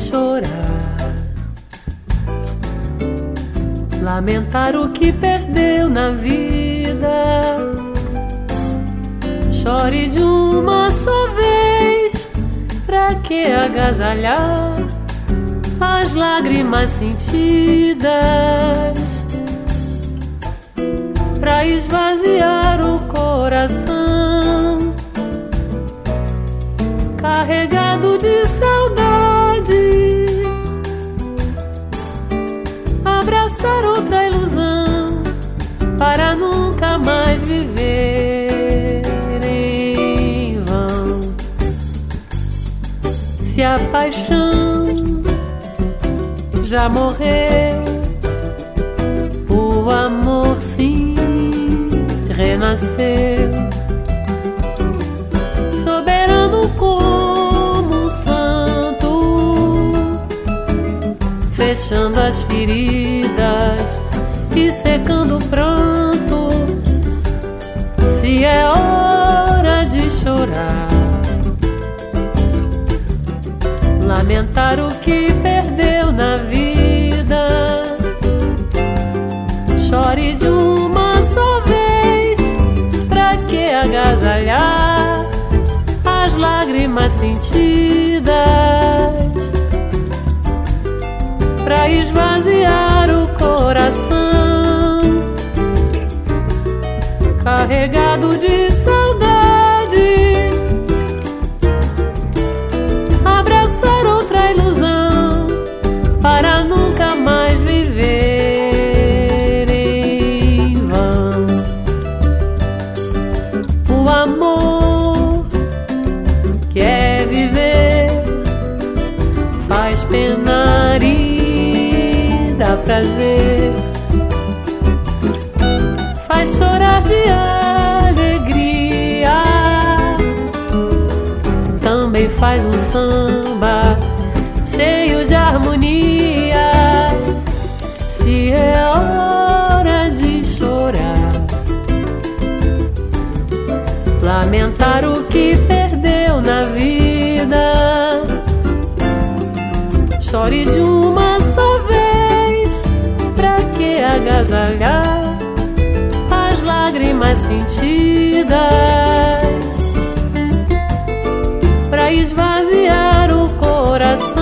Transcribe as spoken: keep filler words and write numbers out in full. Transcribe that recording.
chorar, lamentar o que perdeu na vida. Chore de uma só vez, pra que agasalhar as lágrimas sentidas? Pra esvaziar o coração carregado de saudade, abraçar outra ilusão para nunca mais viver em vão. Se a paixão já morreu, o amor sim renasceu, soberano como um santo, fechando as feridas e secando o pranto. Se é hora de chorar, lamentar o que perdeu na vida, chore de uma só vez, pra que agasalhar as lágrimas sentidas? Pra esvaziar o coração carregado de saudade, abraçar outra ilusão para nunca mais viver em vão. O amor que é viver faz penar e dá prazer, faz chorar de alegria, também faz um samba cheio de harmonia. Se é hora de chorar, lamentar o que perdeu na vida, chore de uma só vez, pra que agasalhar as lágrimas sentidas? Pra esvaziar o coração